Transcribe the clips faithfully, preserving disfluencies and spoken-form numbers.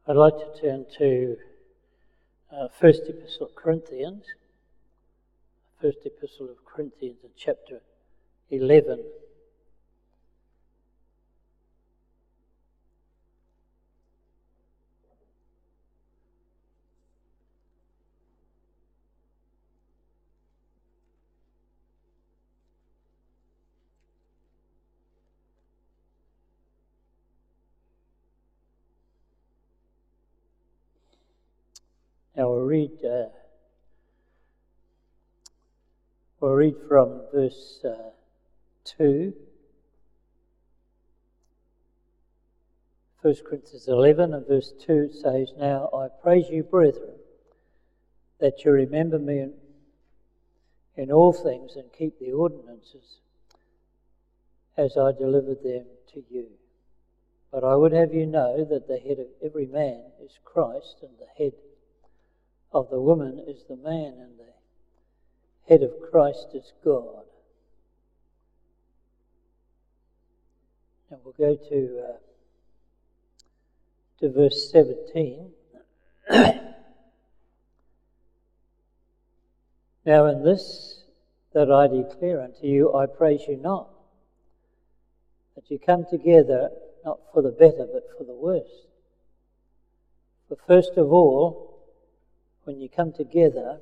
I'd like to turn to uh, First Epistle of Corinthians, First Epistle of Corinthians in chapter eleven. Now we'll read, uh, we'll read from verse uh, two. First Corinthians eleven and verse two says, "Now I praise you, brethren, that you remember me in, in all things and keep the ordinances as I delivered them to you. But I would have you know that the head of every man is Christ, and the head of the woman is the man, and the head of Christ is God." And we'll go to uh, to verse seventeen. "Now in this that I declare unto you, I praise you not, that you come together not for the better, but for the worse. For first of all, when you come together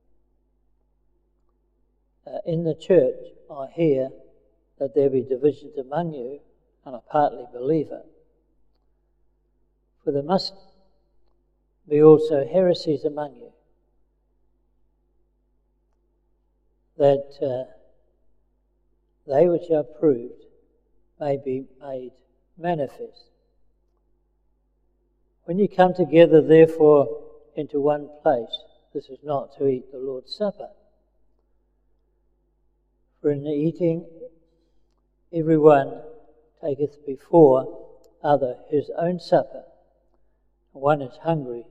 uh, in the church, I hear that there be divisions among you, and I partly believe it. For there must be also heresies among you, that uh, they which are proved may be made manifest. When you come together, therefore, into one place, this is not to eat the Lord's Supper. For in the eating, every one taketh before other his own supper. One is hungry